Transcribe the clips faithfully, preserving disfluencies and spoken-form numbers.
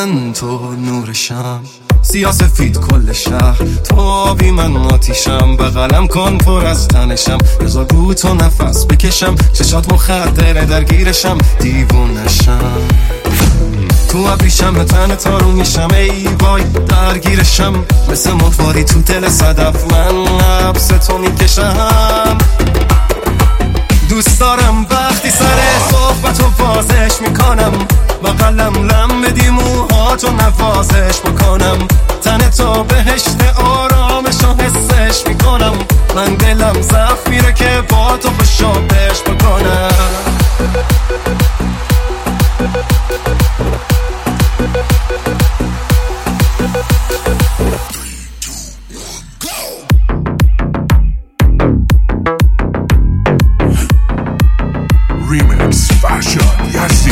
من تو نورشم، سیاسفید کل شهر تو آبی من آتیشم، بغلم کن پر از تنشم، بذار رو تو نفس بکشم، چشات مخدره درگیرشم دیوونشم، تو ابریشم به تن تارو میشم، ای وای درگیرشم، مثل مطواری تو دل صدف من حبس تو میکشم. دوست دارم وقتی سر صحبتو بازش میکنم، بغلم لم بدی موهاتو نوازش بکنم، تن تو بهشت آرامشو حسش میکنم، من دلم ضعف میره که با تو بشابش بکنم. Remix Fashion Yassi.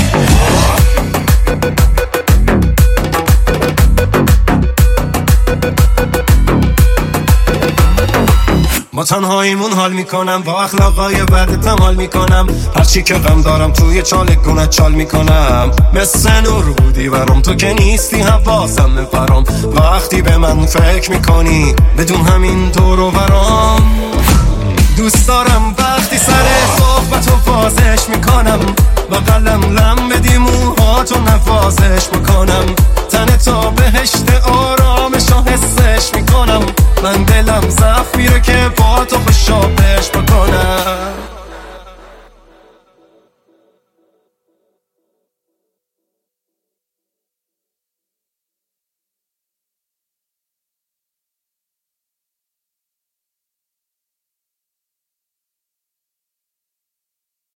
ما تنهاییمون حال میکنم، با اخلاقای بدتم حال میکنم، هرچی که غم دارم توی چالگونت چال میکنم، مثل نور بودی برام تو که نیستی حواسم میپرام، وقتی به من فکر میکنی بدون همین دور و برام. دوست دارم وقتی سر صحبتو بازش میکنم، بغلم لم بدی موهاتو نوازش بکنم، تن تو بهشت آرامشو حسش میکنم، من دلم ضعف میره که با تو بشابش بکنم.